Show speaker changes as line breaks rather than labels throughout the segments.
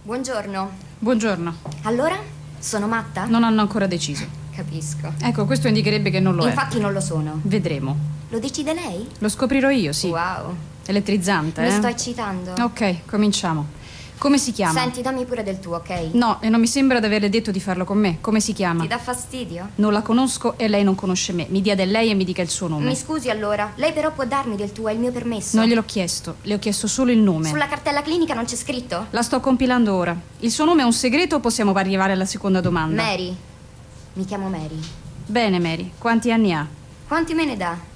Buongiorno.
Buongiorno.
Allora? Sono matta?
Non hanno ancora deciso.
Capisco.
Ecco, questo indicherebbe che non lo è.
Infatti non lo sono.
Vedremo.
Lo decide lei?
Lo scoprirò io, sì.
Wow.
Elettrizzante,
Mi sto eccitando.
Ok, cominciamo. Come si chiama?
Senti, dammi pure del tuo, ok?
No, e non mi sembra di averle detto di farlo con me. Come si chiama?
Ti dà fastidio?
Non la conosco e lei non conosce me. Mi dia del lei e mi dica il suo nome.
Mi scusi allora. Lei però può darmi del tuo, è il mio permesso.
Non gliel'ho chiesto. Le ho chiesto solo il nome.
Sulla cartella clinica non c'è scritto?
La sto compilando ora. Il suo nome è un segreto o possiamo arrivare alla seconda domanda?
Mary. Mi chiamo Mary.
Bene, Mary. Quanti anni ha?
Quanti me ne dà?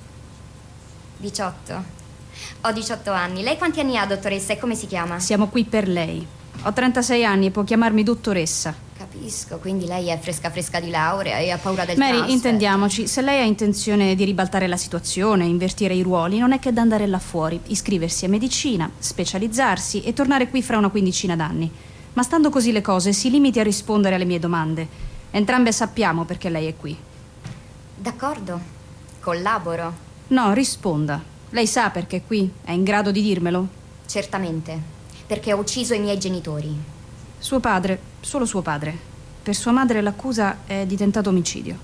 18. Ho 18 anni. Lei quanti anni ha, dottoressa, e come si chiama?
Siamo qui per lei. Ho 36 anni e può chiamarmi dottoressa.
Capisco, quindi lei è fresca fresca di laurea e ha paura del
Mary,
transfer.
intendiamoci, se lei ha intenzione di ribaltare la situazione, invertire i ruoli, non è che da andare là fuori, iscriversi a medicina, specializzarsi e tornare qui fra una quindicina d'anni. Ma stando così le cose, si limiti a rispondere alle mie domande. Entrambe sappiamo perché lei è qui.
D'accordo, collaboro.
No, risponda. Lei sa perché è qui? È in grado di dirmelo?
Certamente, perché ho ucciso i miei genitori.
Suo padre, solo suo padre. Per sua madre l'accusa è di tentato omicidio.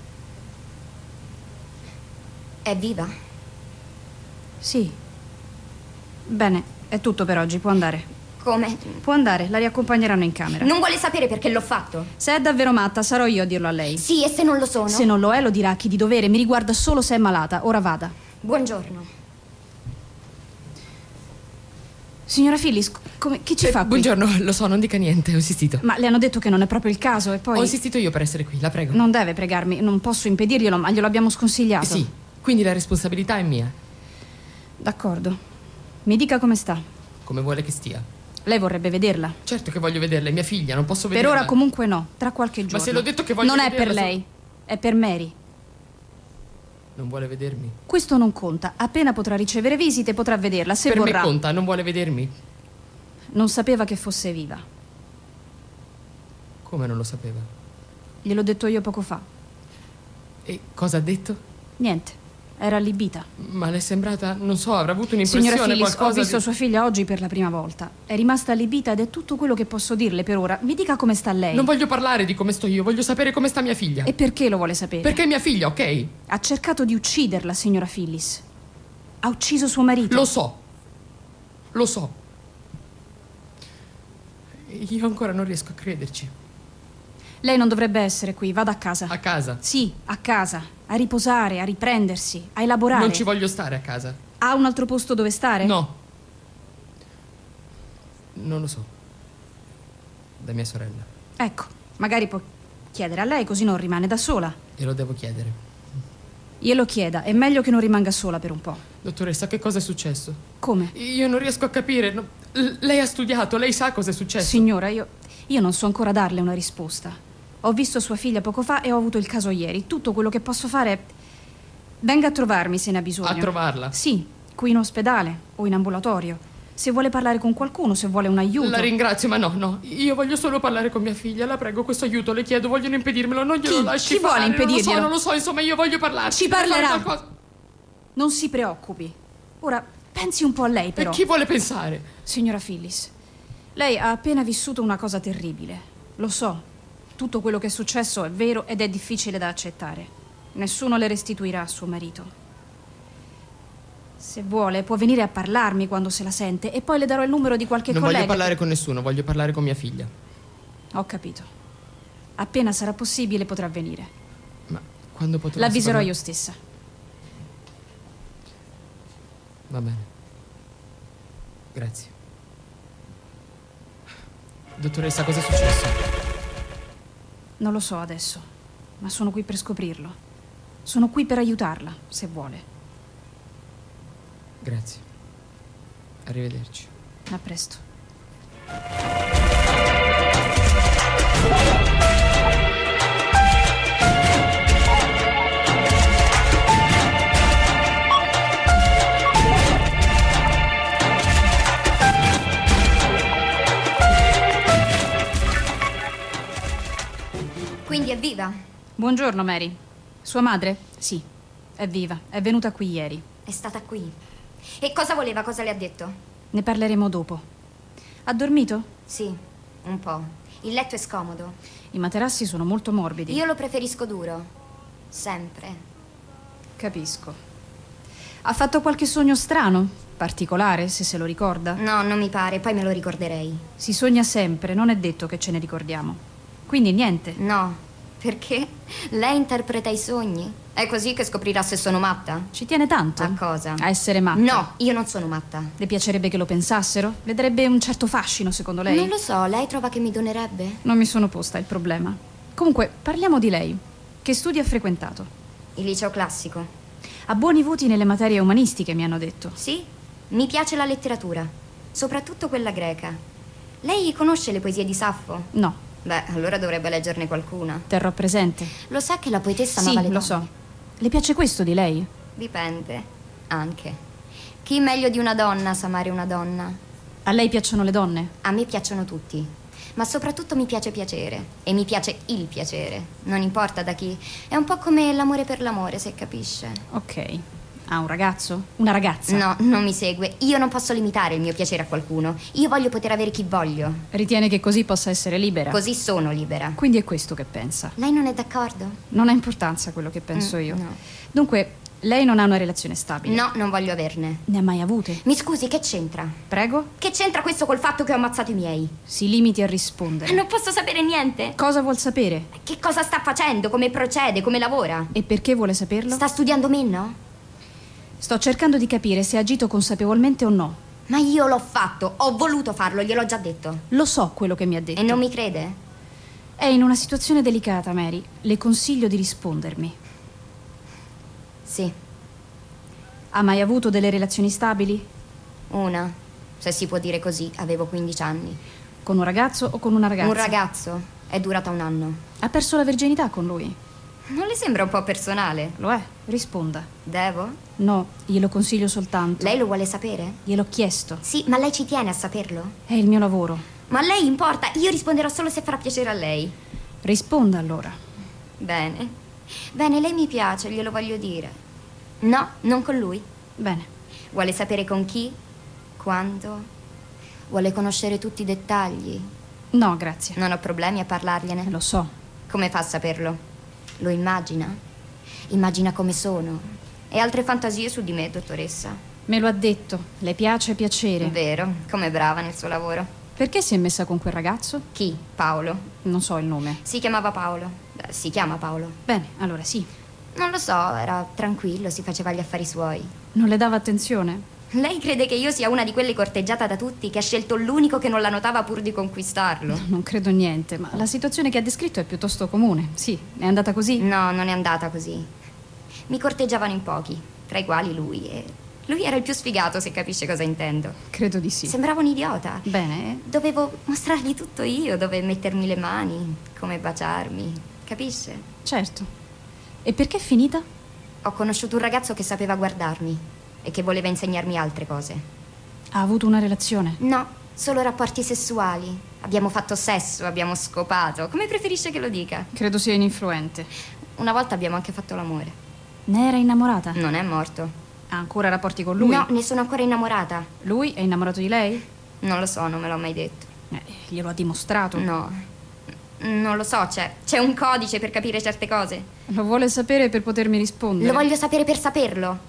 È viva?
Sì. Bene, è tutto per oggi, può andare.
Come?
Può andare, la riaccompagneranno in camera.
Non vuole sapere perché l'ho fatto?
Se è davvero matta, sarò io a dirlo a lei.
Sì, e se non lo sono?
Se non lo è, lo dirà a chi di dovere. Mi riguarda solo se è malata. Ora vada.
Buongiorno.
Signora Phyllis, che ci fa qui?
Buongiorno, lo so, non dica niente, ho insistito.
Ma le hanno detto che non è proprio il caso e poi...
Ho insistito io per essere qui, la prego.
Non deve pregarmi, non posso impedirglielo, ma glielo abbiamo sconsigliato.
Sì, quindi la responsabilità è mia.
D'accordo. Mi dica come sta.
Come vuole che stia?
Lei vorrebbe vederla?
Certo che voglio vederla, è mia figlia, non posso vederla.
Per ora comunque no, tra qualche giorno.
Ma se l'ho detto che voglio
non
vederla...
è per lei, è per Mary.
Non vuole vedermi?
Questo non conta. Appena potrà ricevere visite potrà vederla, se vorrà.
Per me conta, non vuole vedermi?
Non sapeva che fosse viva.
Come non lo sapeva?
Gliel'ho detto io poco fa.
E cosa ha detto?
Niente, era allibita.
Ma le è sembrata, non so, avrà avuto un'impressione,
Signora Phyllis,
qualcosa
ho visto
di...
sua figlia oggi per la prima volta. È rimasta allibita ed è tutto quello che posso dirle per ora. Mi dica come sta lei.
Non voglio parlare di come sto io, voglio sapere come sta mia figlia.
E perché lo vuole sapere?
Perché è mia figlia, ok?
Ha cercato di ucciderla, signora Phyllis. Ha ucciso suo marito.
Lo so. Lo so. Io ancora non riesco a crederci.
Lei non dovrebbe essere qui, vada a casa.
A casa?
Sì, a casa. A riposare, a riprendersi, a elaborare.
Non ci voglio stare a casa.
Ha un altro posto dove stare?
No. Non lo so. Da mia sorella.
Ecco, magari può chiedere a lei, così non rimane da sola.
E lo devo chiedere.
Glielo chieda, è meglio che non rimanga sola per un po'.
Dottoressa, che cosa è successo?
Come?
Io non riesco a capire. Lei ha studiato, lei sa cosa è successo.
Signora, io non so ancora darle una risposta. Ho visto sua figlia poco fa e ho avuto il caso ieri. Tutto quello che posso fare è... Venga a trovarmi se ne ha bisogno.
A trovarla?
Sì, qui in ospedale o in ambulatorio. Se vuole parlare con qualcuno, se vuole un aiuto.
La ringrazio, ma no. Io voglio solo parlare con mia figlia. La prego, questo aiuto, le chiedo. Vogliono impedirmelo, non glielo lasci
Chi
fare.
vuole impedirglielo?
Non lo so, insomma, io voglio parlarci.
Ci parlerà. Non si preoccupi. Ora, pensi un po' a lei, però.
E chi vuole pensare?
Signora Phyllis, lei ha appena vissuto una cosa terribile. Lo so. Tutto quello che è successo è vero ed è difficile da accettare. Nessuno le restituirà a suo marito. Se vuole, può venire a parlarmi quando se la sente e poi le darò il numero di qualche collega.
Non voglio parlare con nessuno, voglio parlare con mia figlia.
Ho capito. Appena sarà possibile potrà venire.
Ma quando potrò...
L'avviserò io stessa.
Va bene. Grazie. Dottoressa, cosa è successo?
Non lo so adesso, ma sono qui per scoprirlo. Sono qui per aiutarla, se vuole.
Grazie. Arrivederci.
A presto.
Quindi è viva?
Buongiorno, Mary. Sua madre? Sì, è viva. È venuta qui ieri.
È stata qui. E cosa voleva? Cosa le ha detto?
Ne parleremo dopo. Ha dormito?
Sì. Un po'. Il letto è scomodo.
I materassi sono molto morbidi.
Io lo preferisco duro. Sempre.
Capisco. Ha fatto qualche sogno strano? Particolare, se lo ricorda?
No, non mi pare, poi me lo ricorderei.
Si sogna sempre, non è detto che ce ne ricordiamo. Quindi niente.
No, perché? Lei interpreta i sogni? È così che scoprirà se sono matta?
Ci tiene tanto?
A cosa?
A essere matta?
No, io non sono matta.
Le piacerebbe che lo pensassero? Le darebbe un certo fascino, secondo lei?
Non lo so, lei trova che mi donerebbe?
Non mi sono posta il problema. Comunque, parliamo di lei. Che studi ha frequentato?
Il liceo classico.
Ha buoni voti nelle materie umanistiche, mi hanno detto.
Sì, mi piace la letteratura, soprattutto quella greca. Lei conosce le poesie di Saffo?
No,
Beh, allora dovrebbe leggerne qualcuna.
terrò presente.
Lo sa che la poetessa
Sì,
amava le
lo
donne?
so. Le piace questo di lei?
Dipende, anche. Chi meglio di una donna sa amare una donna?
A lei piacciono le donne?
A me piacciono tutti, ma soprattutto mi piace piacere. E mi piace il piacere, non importa da chi. È un po' come l'amore per l'amore, se capisce.
Ok. Ha un ragazzo? Una ragazza?
No, non mi segue. Io non posso limitare il mio piacere a qualcuno. Io voglio poter avere chi voglio.
Ritiene che così possa essere libera?
Così sono libera.
Quindi è questo che pensa.
Lei non è d'accordo?
Non ha importanza quello che penso io.
no.
Dunque, lei non ha una relazione stabile?
No, non voglio averne.
Ne ha mai avute?
Mi scusi, che c'entra?
Prego?
Che c'entra questo col fatto che ho ammazzato i miei?
Si limiti a rispondere.
Non posso sapere niente.
Cosa vuol sapere?
Che cosa sta facendo, come procede, come lavora?
E perché vuole saperlo?
Sta studiando me, no?
Sto cercando di capire se ha agito consapevolmente o no.
Ma io l'ho fatto, ho voluto farlo, gliel'ho già detto.
Lo so quello che mi ha detto.
E non mi crede?
È in una situazione delicata, Mary. Le consiglio di rispondermi.
Sì,
Ha mai avuto delle relazioni stabili?
una. Se si può dire così, avevo 15 anni.
Con un ragazzo o con una ragazza?
Un ragazzo, è durata un anno.
Ha perso la verginità con lui?
Non le sembra un po' personale?
Lo è. Risponda.
Devo?
No, glielo consiglio soltanto.
Lei lo vuole sapere?
Gliel'ho chiesto.
Sì, ma lei ci tiene a saperlo?
È il mio lavoro.
Ma a lei importa, io risponderò solo se farà piacere a lei.
Risponda allora.
Bene. Bene, lei mi piace, glielo voglio dire. No, non con lui.
Bene.
Vuole sapere con chi? Quando? Vuole conoscere tutti i dettagli?
No, grazie.
Non ho problemi a parlargliene.
Lo so.
Come fa a saperlo? Lo immagina? Immagina come sono. E altre fantasie su di me, dottoressa.
Me lo ha detto. Le piace piacere.
Vero, come brava nel suo lavoro.
Perché si è messa con quel ragazzo?
Chi? Paolo.
Non so il nome.
Si chiamava Paolo. Si chiama Paolo.
Bene, allora sì.
Non lo so, era tranquillo, si faceva gli affari suoi.
Non le dava attenzione?
Lei crede che io sia una di quelle corteggiata da tutti che ha scelto l'unico che non la notava pur di conquistarlo?
Non credo niente, ma la situazione che ha descritto è piuttosto comune. Sì, è andata così?
No, non è andata così. Mi corteggiavano in pochi, tra i quali lui. E lui era il più sfigato, se capisce cosa intendo.
Credo di sì.
Sembrava un idiota.
Bene.
Dovevo mostrargli tutto io, dove mettermi le mani, come baciarmi. Capisce?
Certo. E perché è finita?
Ho conosciuto un ragazzo che sapeva guardarmi e che voleva insegnarmi altre cose.
Ha avuto una relazione?
No, solo rapporti sessuali. Abbiamo fatto sesso, abbiamo scopato. Come preferisce che lo dica?
Credo sia ininfluente.
Una volta abbiamo anche fatto l'amore.
Ne era innamorata?
Non è morto.
Ha ancora rapporti con lui?
No, ne sono ancora innamorata.
Lui è innamorato di lei?
Non lo so, non me l'ho mai detto.
Glielo ha dimostrato?
No. Non lo so, c'è un codice per capire certe cose.
Lo vuole sapere per potermi rispondere?
Lo voglio sapere per saperlo.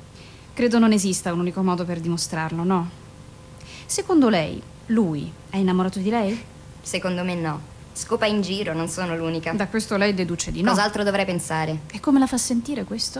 Credo non esista un unico modo per dimostrarlo, no? Secondo lei, lui è innamorato di lei?
Secondo me no. Scopa in giro, non sono l'unica.
Da questo lei deduce di no.
Cos'altro dovrei pensare?
E come la fa sentire questo?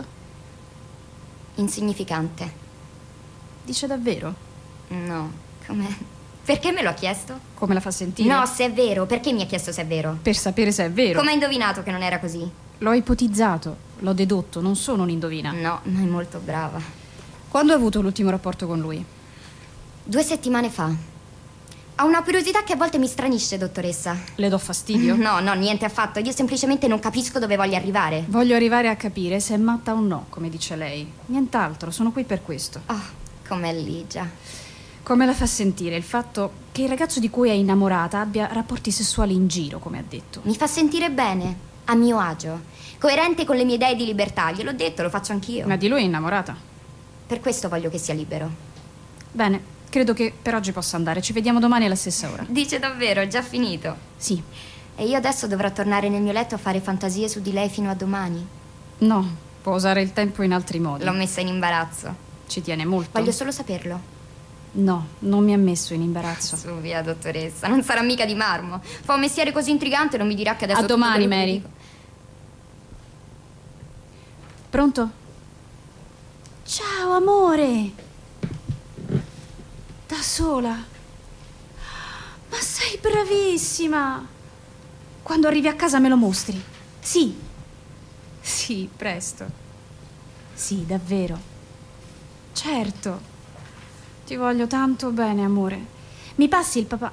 Insignificante.
Dice davvero?
No, come... Perché me lo ha chiesto?
Come la fa sentire?
No, se è vero. Perché mi ha chiesto se è vero?
Per sapere se è vero.
Come ha indovinato che non era così?
L'ho ipotizzato, l'ho dedotto, non sono un'indovina.
No, ma è molto brava.
Quando ha avuto l'ultimo rapporto con lui?
2 settimane fa. Ho una curiosità che a volte mi stranisce, dottoressa.
Le do fastidio?
No, niente affatto. Io semplicemente non capisco dove voglia arrivare.
Voglio arrivare a capire se è matta o no, come dice lei. Nient'altro, sono qui per questo.
Oh, com'è ligia.
Come la fa sentire il fatto che il ragazzo di cui è innamorata abbia rapporti sessuali in giro, come ha detto?
Mi fa sentire bene, a mio agio, coerente con le mie idee di libertà. Gliel'ho detto, lo faccio anch'io.
Ma di lui è innamorata?
Per questo voglio che sia libero.
Bene, Credo che per oggi possa andare. Ci vediamo domani alla stessa ora.
Dice davvero, è già finito?
Sì.
E io adesso dovrò tornare nel mio letto a fare fantasie su di lei fino a domani?
No, può usare il tempo in altri modi.
L'ho messa in imbarazzo.
Ci tiene molto.
Voglio solo saperlo.
No, non mi ha messo in imbarazzo.
Su, via, dottoressa, non sarà mica di marmo. Fa un mestiere così intrigante, non mi dirà che adesso...
A domani, Mary. Pronto? Ciao, amore. Da sola. Ma sei bravissima. Quando arrivi a casa me lo mostri. Sì. Sì, presto. Sì, davvero. Certo. Ti voglio tanto bene, amore. Mi passi il papà?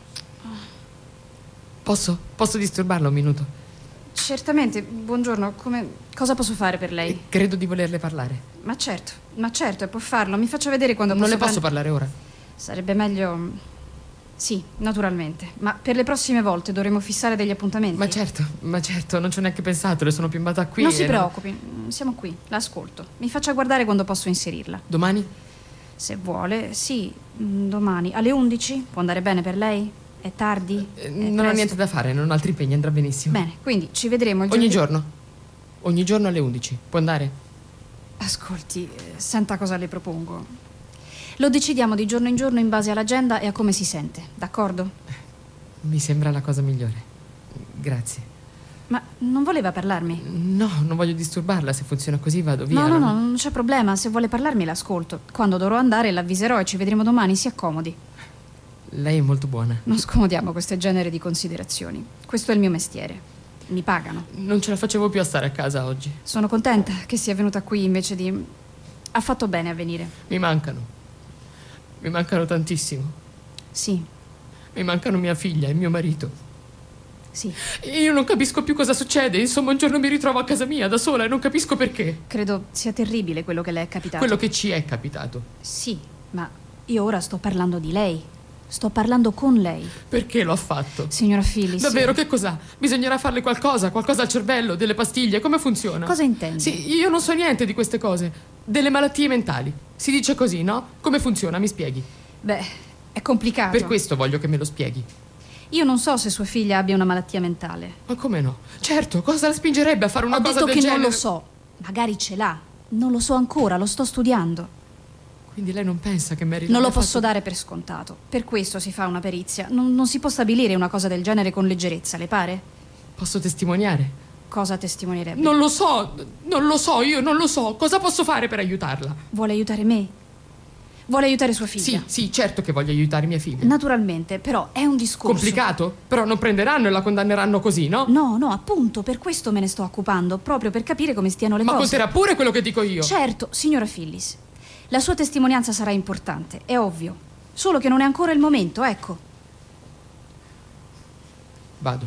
Posso disturbarla un minuto?
Certamente. Buongiorno. Cosa posso fare per lei?
Credo di volerle parlare.
Ma certo, può farlo. Mi faccia vedere quando
Non
posso
le posso parlare ora?
Sarebbe meglio... Sì, naturalmente. Ma per le prossime volte dovremo fissare degli appuntamenti.
Ma certo, non ci ho neanche pensato. Le sono piombata qui.
Non si preoccupi, siamo qui, l'ascolto. Mi faccia guardare quando posso inserirla.
Domani?
Se vuole, sì, domani. Alle 11? Può andare bene per lei? È tardi?
Non ho niente da fare, non ho altri impegni, andrà benissimo.
Bene, quindi ci vedremo il
Ogni giorno? Ogni giorno alle 11. Può andare?
Ascolti, senta cosa le propongo. Lo decidiamo di giorno in giorno in base all'agenda e a come si sente, d'accordo?
Mi sembra la cosa migliore. Grazie.
Ma non voleva parlarmi?
No, non voglio disturbarla. Se funziona così vado via.
No, non c'è problema. Se vuole parlarmi l'ascolto. Quando dovrò andare l'avviserò e ci vedremo domani. Si accomodi.
Lei è molto buona.
Non scomodiamo questo genere di considerazioni. Questo è il mio mestiere. Mi pagano.
Non ce la facevo più a stare a casa oggi.
Sono contenta che sia venuta qui invece di... Ha fatto bene a venire.
Mi mancano tantissimo.
Sì.
Mi mancano mia figlia e mio marito.
Sì.
Io non capisco più cosa succede. Insomma, un giorno mi ritrovo a casa mia da sola e non capisco perché.
Credo sia terribile quello che le è capitato.
Quello che ci è capitato.
Sì, ma io ora sto parlando di lei. Sto parlando con lei.
Perché lo ha fatto?
Signora Phyllis.
Davvero, che cos'ha? Bisognerà farle qualcosa al cervello, delle pastiglie, come funziona?
Cosa intende?
Sì, io non so niente di queste cose. Delle malattie mentali. Si dice così, no? Come funziona? Mi spieghi.
Beh, è complicato.
Per questo voglio che me lo spieghi.
Io non so se sua figlia abbia una malattia mentale.
Ma come no? Certo, cosa la spingerebbe a fare una cosa del genere?
Ho detto che non lo so. Magari ce l'ha. Non lo so ancora, lo sto studiando.
Quindi lei non pensa che Mary
Non lo posso dare per scontato. Per questo si fa una perizia. Non si può stabilire una cosa del genere con leggerezza, le pare?
Posso testimoniare?
Cosa testimonierebbe?
Non lo so, io non lo so. Cosa posso fare per aiutarla?
Vuole aiutare me? Vuole aiutare sua figlia?
Sì, certo che voglio aiutare mia figlia.
Naturalmente, però è un discorso...
Complicato? Però non prenderanno e la condanneranno così, no?
No, appunto, per questo me ne sto occupando, proprio per capire come stiano le cose.
Ma conterà pure quello che dico io.
Certo, signora Phyllis. La sua testimonianza sarà importante, è ovvio. Solo che non è ancora il momento, ecco.
Vado.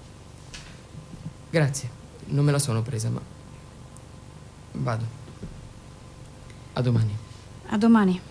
Grazie. Non me la sono presa, ma... Vado. A domani.
A domani.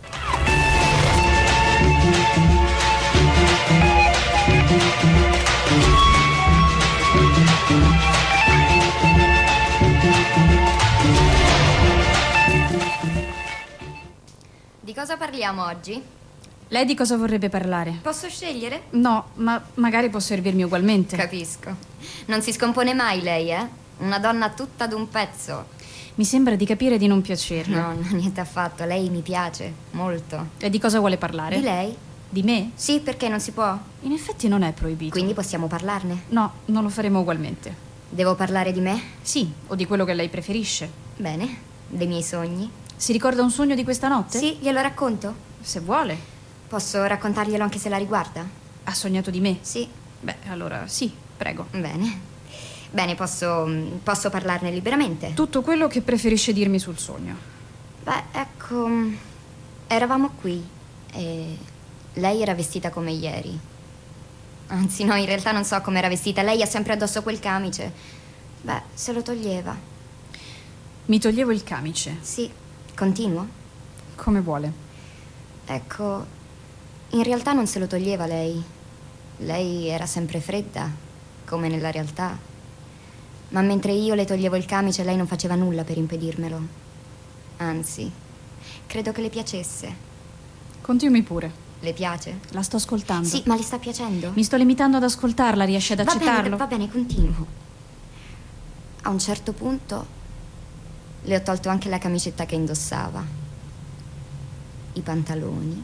Di cosa parliamo oggi?
Lei di cosa vorrebbe parlare?
Posso scegliere?
No, ma magari può servirmi ugualmente.
Capisco. Non si scompone mai lei, eh? Una donna tutta d'un pezzo.
Mi sembra di capire di non piacerle.
No, niente affatto. Lei mi piace molto.
E di cosa vuole parlare?
Di lei?
Di me?
Sì, perché non si può.
In effetti non è proibito.
Quindi possiamo parlarne.
No, non lo faremo ugualmente.
Devo parlare di me?
Sì, o di quello che lei preferisce.
Bene. Dei miei sogni?
Si ricorda un sogno di questa notte?
Sì, glielo racconto.
Se vuole.
Posso raccontarglielo anche se la riguarda?
Ha sognato di me?
Sì.
Beh, allora sì, prego.
Bene, posso parlarne liberamente.
Tutto quello che preferisce dirmi sul sogno.
Beh, ecco, eravamo qui e lei era vestita come ieri. Anzi, no, in realtà non so come era vestita. Lei ha sempre addosso quel camice. Beh, se lo toglieva.
Mi toglievo il camice?
Sì, continuo?
Come vuole.
Ecco, in realtà non se lo toglieva lei. Lei era sempre fredda, come nella realtà. Ma mentre io le toglievo il camice, lei non faceva nulla per impedirmelo. Anzi, credo che le piacesse.
Continui pure.
Le piace?
La sto ascoltando.
Sì, ma le sta piacendo?
Mi sto limitando ad ascoltarla, riesci ad accettarlo?
Va bene, continuo. A un certo punto le ho tolto anche la camicetta che indossava, i pantaloni,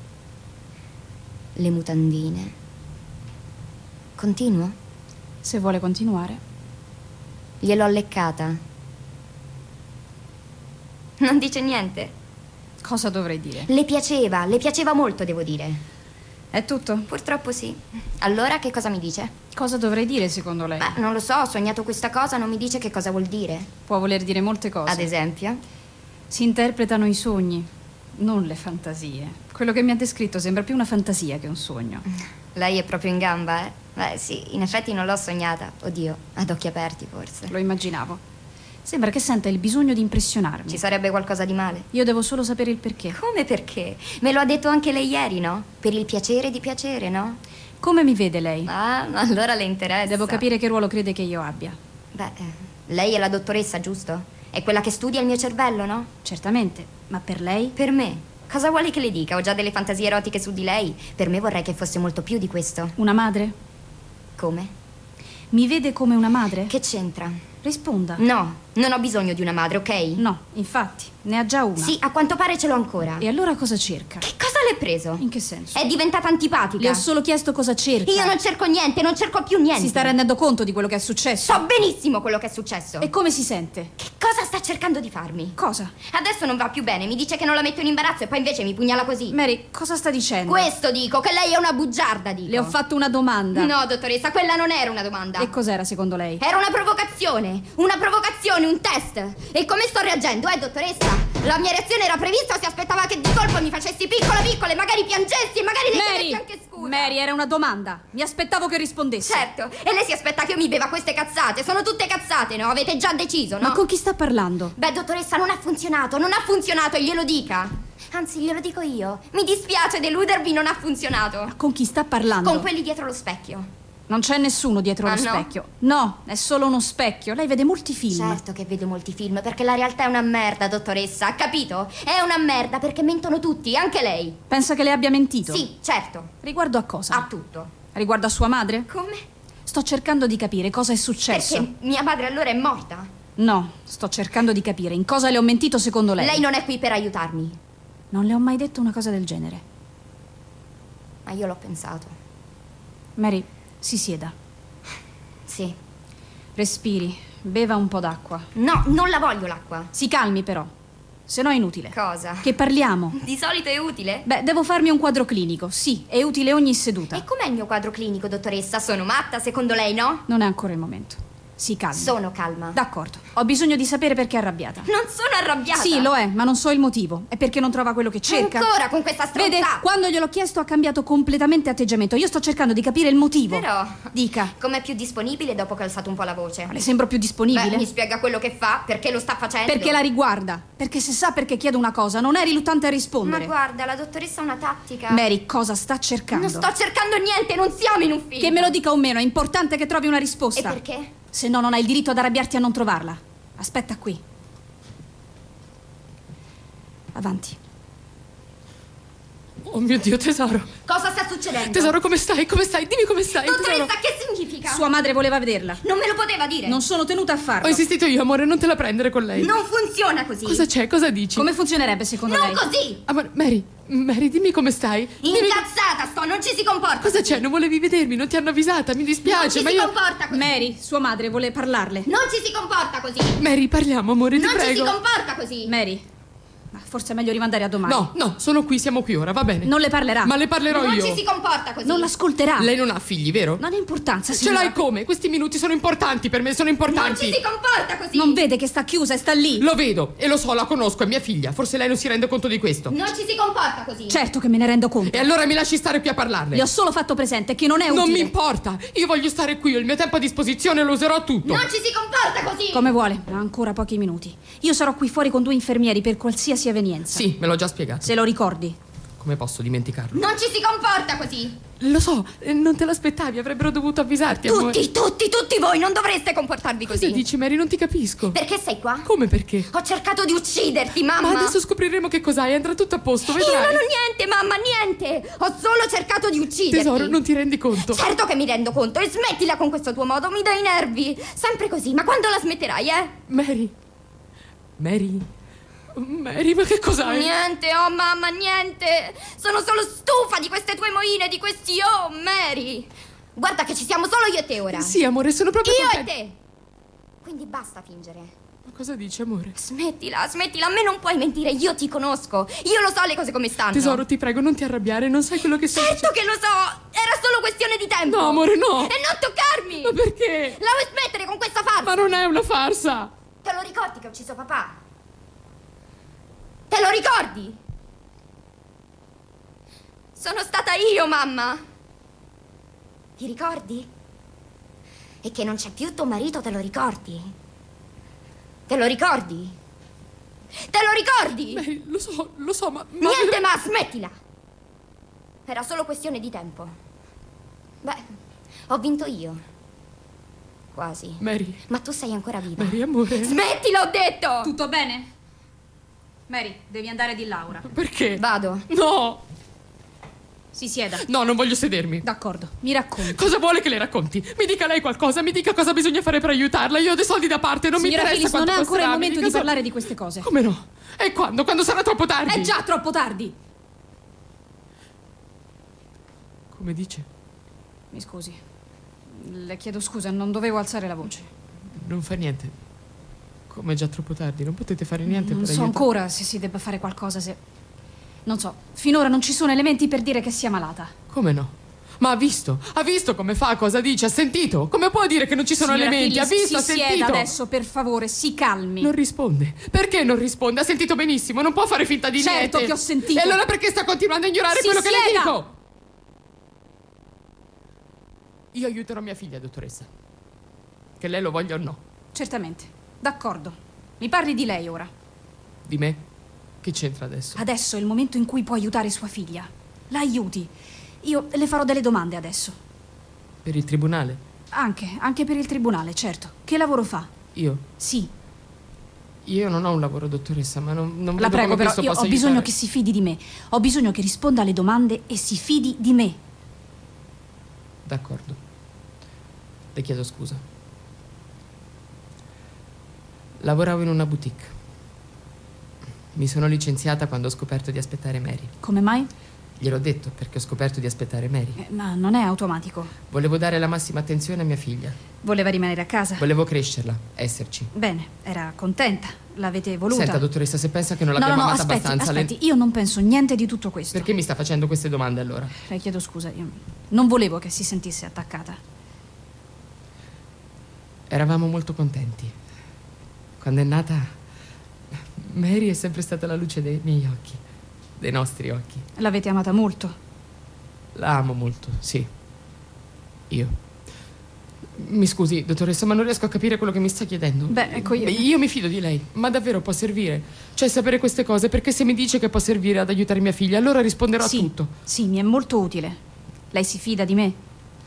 le mutandine. Continuo?
Se vuole continuare.
Gliel'ho leccata. Non dice niente.
Cosa dovrei dire?
Le piaceva molto, devo dire.
È tutto?
Purtroppo sì. Allora che cosa mi dice?
Cosa dovrei dire secondo lei?
Non lo so, ho sognato questa cosa, non mi dice che cosa vuol dire.
Può voler dire molte cose.
Ad esempio?
Si interpretano i sogni, non le fantasie. Quello che mi ha descritto sembra più una fantasia che un sogno.
Lei è proprio in gamba, eh? Beh, sì, in effetti non l'ho sognata. Oddio, ad occhi aperti forse.
Lo immaginavo. Sembra che senta il bisogno di impressionarmi.
Ci sarebbe qualcosa di male?
Io devo solo sapere il perché.
Come perché? Me lo ha detto anche lei ieri, no? Per il piacere di piacere, no?
Come mi vede lei?
Allora le interessa.
Devo capire che ruolo crede che io abbia.
Beh, lei è la dottoressa, giusto? È quella che studia il mio cervello, no?
Certamente, ma per lei?
Per me. Cosa vuole che le dica? Ho già delle fantasie erotiche su di lei. Per me vorrei che fosse molto più di questo.
Una madre?
Come?
Mi vede come una madre?
Che c'entra?
Risponda.
No, non ho bisogno di una madre, ok?
No, infatti, ne ha già una.
Sì, a quanto pare ce l'ho ancora.
E allora cosa cerca?
Che cosa le hai preso?
In che senso?
È diventata antipatica.
Le ho solo chiesto cosa cerca.
Io non cerco niente, non cerco più niente.
Si sta rendendo conto di quello che è successo?
So benissimo quello che è successo.
E come si sente?
Che cosa sta cercando di farmi?
Cosa?
Adesso non va più bene, mi dice che non la metto in imbarazzo e poi invece mi pugnala così.
Mary, cosa sta dicendo?
Questo dico, che lei è una bugiarda, dico.
Le ho fatto una domanda.
No, dottoressa, quella non era una domanda.
E cos'era secondo lei?
Era una provocazione, un test. E come sto reagendo, dottoressa? La mia reazione era prevista, si aspettava che di colpo mi facessi piccola e magari piangessi e magari le chiedessi anche scusa.
Mary, era una domanda. Mi aspettavo che rispondessi.
Certo, e lei si aspetta che io mi beva queste cazzate. Sono tutte cazzate, no? Avete già deciso, no?
Ma con chi sta parlando?
Beh, dottoressa, non ha funzionato, e glielo dica. Anzi, glielo dico io. Mi dispiace deludervi, non ha funzionato.
Ma con chi sta parlando?
Con quelli dietro lo specchio.
Non c'è nessuno dietro lo specchio. No, è solo uno specchio. Lei vede molti film.
Certo che vedo molti film, perché la realtà è una merda, dottoressa, ha capito? È una merda perché mentono tutti, anche lei.
Pensa che le abbia mentito?
Sì, certo.
Riguardo a cosa?
A tutto.
Riguardo a sua madre?
Come?
Sto cercando di capire cosa è successo.
Perché mia madre allora è morta?
No, sto cercando di capire in cosa le ho mentito secondo lei.
Lei non è qui per aiutarmi.
Non le ho mai detto una cosa del genere.
Ma io l'ho pensato.
Mary, si sieda.
Sì.
Respiri, beva un po' d'acqua.
No, non la voglio l'acqua.
Si calmi però, se no è inutile.
Cosa?
Che parliamo.
Di solito è utile?
Beh, devo farmi un quadro clinico, sì, è utile ogni seduta.
E com'è il mio quadro clinico, dottoressa? Sono matta, secondo lei, no?
Non è ancora il momento. Si calmi.
Sono calma.
D'accordo, ho bisogno di sapere perché è arrabbiata.
Non sono arrabbiata.
Sì, lo è, ma non so il motivo. È perché non trova quello che cerca.
Ancora con questa stronzata.
Vede, quando gliel'ho chiesto ha cambiato completamente atteggiamento. Io sto cercando di capire il motivo.
Però
Dica.
com'è più disponibile dopo che ho alzato un po' la voce?
Le sembro più disponibile?
Beh, mi spiega quello che fa, perché lo sta facendo.
Perché la riguarda. Perché se sa perché chiedo una cosa, non è riluttante a rispondere.
Ma guarda, la dottoressa ha una tattica.
Mary, cosa sta cercando?
Non sto cercando niente, non siamo in un film.
Che me lo dica o meno, è importante che trovi una risposta.
E perché?
Se no, non hai il diritto ad arrabbiarti a non trovarla. Aspetta qui. Avanti.
Oh mio Dio, tesoro.
Cosa sta succedendo?
Tesoro, come stai? Come stai? Dimmi come stai.
Dottoressa,
tesoro.
che significa?
Sua madre voleva vederla.
Non me lo poteva dire.
Non sono tenuta a farlo.
Ho insistito io, amore, non te la prendere con lei.
Non funziona così.
Cosa c'è? Cosa dici?
Come funzionerebbe secondo
Non
lei?
così.
Amore, Mary, dimmi come stai. Dimmi...
Incazzata sto, non ci si comporta.
Cosa
così.
c'è? Non volevi vedermi, non ti hanno avvisata, mi dispiace,
Non ci
ma
si
io...
comporta così.
Mary, sua madre vuole parlarle.
Non ci si comporta così.
Mary, parliamo, amore, ti
Non
prego.
ci si comporta così.
Mary, ma forse è meglio rimandare a domani.
No, sono qui, siamo qui ora, va bene.
Non le parlerà.
Ma le parlerò
Non
io.
ci si comporta così.
Non l'ascolterà.
Lei non ha figli, vero?
Non ha importanza,
Ce
signora.
l'hai come? Questi minuti sono importanti per me, sono
Non
importanti.
ci si comporta così.
Non vede che sta chiusa e sta lì.
Lo vedo e lo so, la conosco, è mia figlia. Forse lei non si rende conto di questo.
Non ci si comporta così.
Certo che me ne rendo conto.
E allora mi lasci stare qui a parlarle.
Le ho solo fatto presente che non è utile.
Non mi importa. Io voglio stare qui, ho il mio tempo a disposizione e lo userò tutto.
Non ci si comporta così.
Come vuole, ha ancora pochi minuti. Io sarò qui fuori con 2 infermieri per qualsiasi evenienza.
Sì, me l'ho già spiegato.
Se lo ricordi.
Come posso dimenticarlo?
Non ci si comporta così!
Lo so, non te l'aspettavi, avrebbero dovuto avvisarti, amore.
Tutti voi non dovreste comportarvi così!
Cosa dici, Mary? Non ti capisco.
Perché sei qua?
Come perché?
Ho cercato di ucciderti, mamma!
Ma adesso scopriremo che cos'hai, andrà tutto a posto,
Io
vedrai.
non ho niente, mamma, niente! Ho solo cercato di ucciderti!
Tesoro, non ti rendi conto?
Certo che mi rendo conto, e smettila con questo tuo modo, mi dai i nervi! Sempre così, ma quando la smetterai,
Mary, ma che cos'hai?
Niente, oh mamma, niente! Sono solo stufa di queste tue moine, di questi oh, Mary! Guarda che ci siamo solo io e te ora!
Sì, amore, sono proprio
Io
contenta.
e te! Quindi basta fingere.
Ma cosa dici, amore?
Smettila, a me non puoi mentire, io ti conosco, io lo so le cose come stanno.
Tesoro, ti prego, non ti arrabbiare, non sai quello che stai
Certo che lo so, era solo questione di tempo.
No, amore, no!
E non toccarmi!
Ma perché?
La vuoi smettere con questa farsa?
Ma non è una farsa!
Te lo ricordi che ho ucciso papà? Te lo ricordi? Sono stata io, mamma. Ti ricordi? E che non c'è più tuo marito, te lo ricordi? Te lo ricordi? Te lo ricordi?
Mary, lo so, ma...
Niente, ma smettila! Era solo questione di tempo. Beh, ho vinto io. Quasi.
Mary,
Ma tu sei ancora viva.
Mary, amore.
Smettila, ho detto!
Tutto bene? Mary, devi andare di Laura.
Perché?
Vado.
No!
Si sieda.
No, non voglio sedermi.
D'accordo, mi racconti.
Cosa vuole che le racconti? Mi dica lei qualcosa, mi dica cosa bisogna fare per aiutarla. Io ho dei soldi da parte, non
Signora
mi interessa
Phyllis, non
quanto
è ancora il
costerà, mi
momento
dica
di
so-
parlare di queste cose.
Come no? E quando? Quando sarà troppo tardi?
È già troppo tardi.
Come dice?
Mi scusi. Le chiedo scusa, non dovevo alzare la voce.
Non fa niente. Come è già troppo tardi, non potete fare niente
Non
per
so
aiutare.
ancora se si debba fare qualcosa, se... Non so, finora non ci sono elementi per dire che sia malata.
Come no? Ma ha visto come fa, cosa dice, ha sentito? Come può dire che non ci sono
Signora
elementi?
Phyllis,
Ha visto, ha
si sieda
sentito?
adesso, per favore, si calmi.
Non risponde. Perché non risponde? Ha sentito benissimo, non può fare finta di niente.
Certo che ho sentito.
E allora perché sta continuando a ignorare
Si
quello che le
sieda!
dico? Io aiuterò mia figlia, dottoressa. Che lei lo voglia o no.
Certamente, d'accordo. Mi parli di lei ora.
Di me? Che c'entra adesso?
Adesso è il momento in cui può aiutare sua figlia. La aiuti. Io le farò delle domande adesso.
Per il tribunale?
Anche per il tribunale, certo. Che lavoro fa?
Io?
Sì,
Io non ho un lavoro, dottoressa, ma non
la
vedo
prego,
come
però
questo
io ho
possa
bisogno
aiutare.
che si fidi di me. Ho bisogno che risponda alle domande e si fidi di me.
D'accordo. Le chiedo scusa. Lavoravo in una boutique. Mi sono licenziata quando ho scoperto di aspettare Mary.
Come mai?
Gliel'ho detto perché ho scoperto di aspettare Mary.
Ma non è automatico.
Volevo dare la massima attenzione a mia figlia.
Voleva rimanere a casa?
Volevo crescerla, esserci.
Bene, era contenta. L'avete voluta?
Senta, dottoressa, se pensa che non
No,
l'abbiamo amata
aspetti,
abbastanza... le-
aspetti. Io non penso niente di tutto questo.
Perché mi sta facendo queste domande allora?
Le chiedo scusa, io non volevo che si sentisse attaccata.
Eravamo molto contenti. Quando è nata, Mary è sempre stata la luce dei miei occhi, dei nostri occhi.
L'avete amata molto?
La amo molto, sì. Io. Mi scusi, dottoressa, ma non riesco a capire quello che mi sta chiedendo.
Beh, ecco, io-
Io mi fido di lei, ma davvero può servire? Cioè, sapere queste cose, perché se mi dice che può servire ad aiutare mia figlia, allora risponderò
Sì,
a tutto.
sì, mi è molto utile. Lei si fida di me?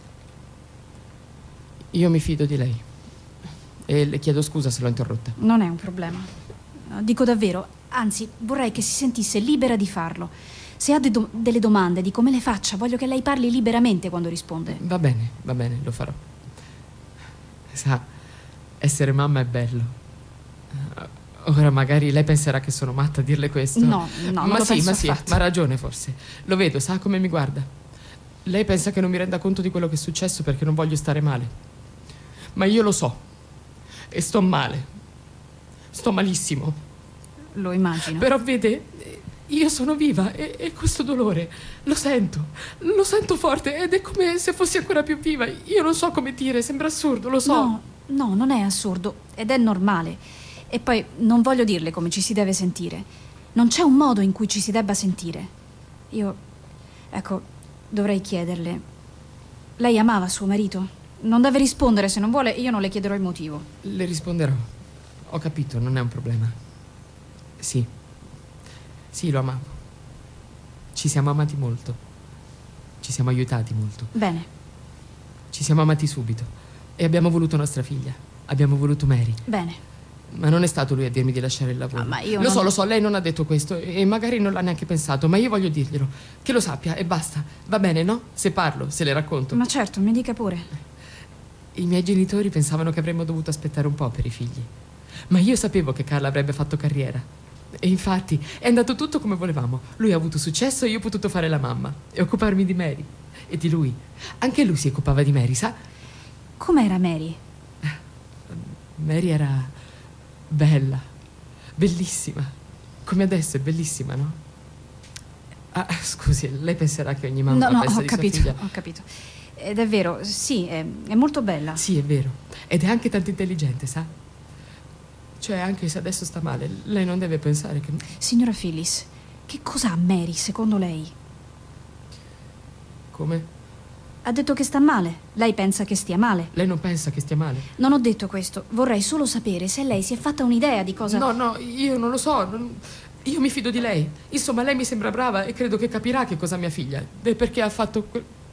Io mi fido di lei. E le chiedo scusa se l'ho interrotta.
Non è un problema. Dico davvero, anzi, vorrei che si sentisse libera di farlo. Se ha delle domande di come le faccia, voglio che lei parli liberamente quando risponde.
Va bene, lo farò. Sa, essere mamma è bello. Ora magari lei penserà che sono matta a dirle questo.
No, non
ma
lo
sì,
penso
ma sì,
affatto.
ma ha ragione forse. Lo vedo, sa come mi guarda. Lei pensa che non mi renda conto di quello che è successo perché non voglio stare male. Ma io lo so. E sto male. Sto malissimo.
Lo immagino.
Però vede, io sono viva e questo dolore lo sento forte ed è come se fossi ancora più viva. Io non so come dire, sembra assurdo, lo so.
No, non è assurdo ed è normale. E poi non voglio dirle come ci si deve sentire. Non c'è un modo in cui ci si debba sentire. Ecco, dovrei chiederle. Lei amava suo marito? Non deve rispondere, se non vuole io non le chiederò il motivo.
Le risponderò. Ho capito, non è un problema. Sì, lo amavo. Ci siamo amati molto. Ci siamo aiutati molto.
Bene.
Ci siamo amati subito. E abbiamo voluto nostra figlia. Abbiamo voluto Mary.
Bene.
Ma non è stato lui a dirmi di lasciare il lavoro.
Ma io
lo so, lei non ha detto questo e magari non l'ha neanche pensato, ma io voglio dirglielo. Che lo sappia e basta. Va bene, no? Se parlo, se le racconto.
Ma certo, mi dica pure.
I miei genitori pensavano che avremmo dovuto aspettare un po' per i figli. Ma io sapevo che Carla avrebbe fatto carriera. E infatti è andato tutto come volevamo. Lui ha avuto successo e io ho potuto fare la mamma e occuparmi di Mary. E di lui. Anche lui si occupava di Mary, sa?
Com'era Mary?
Mary era bella, bellissima. Come adesso è bellissima, no? Ah, scusi, lei penserà che ogni mamma pensa di sua figlia.
Ho capito. Ed è vero, sì, è molto bella.
Sì, è vero. Ed è anche tanto intelligente, sa? Cioè, anche se adesso sta male, lei non deve pensare che...
Signora Phyllis, che cosa ha Mary, secondo lei?
Come?
Ha detto che sta male. Lei pensa che stia male.
Lei non pensa che stia male?
Non ho detto questo. Vorrei solo sapere se lei si è fatta un'idea di cosa...
No, io non lo so. Io mi fido di lei. Insomma, lei mi sembra brava e credo che capirà che cosa ha mia figlia. E perché ha fatto...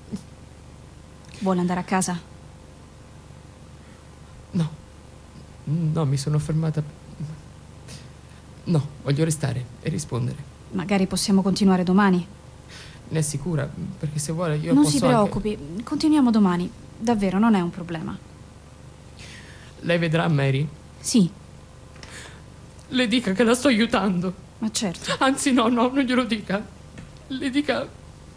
Vuole andare a casa?
No. No, mi sono fermata. No, voglio restare e rispondere.
Magari possiamo continuare domani.
Ne è sicura? Perché se vuole io
non
posso
si preoccupi,
anche...
continuiamo domani. Davvero, non è un problema.
Lei vedrà Mary?
Sì.
Le dica che la sto aiutando.
Ma certo.
Anzi, no, non glielo dica. Le dica...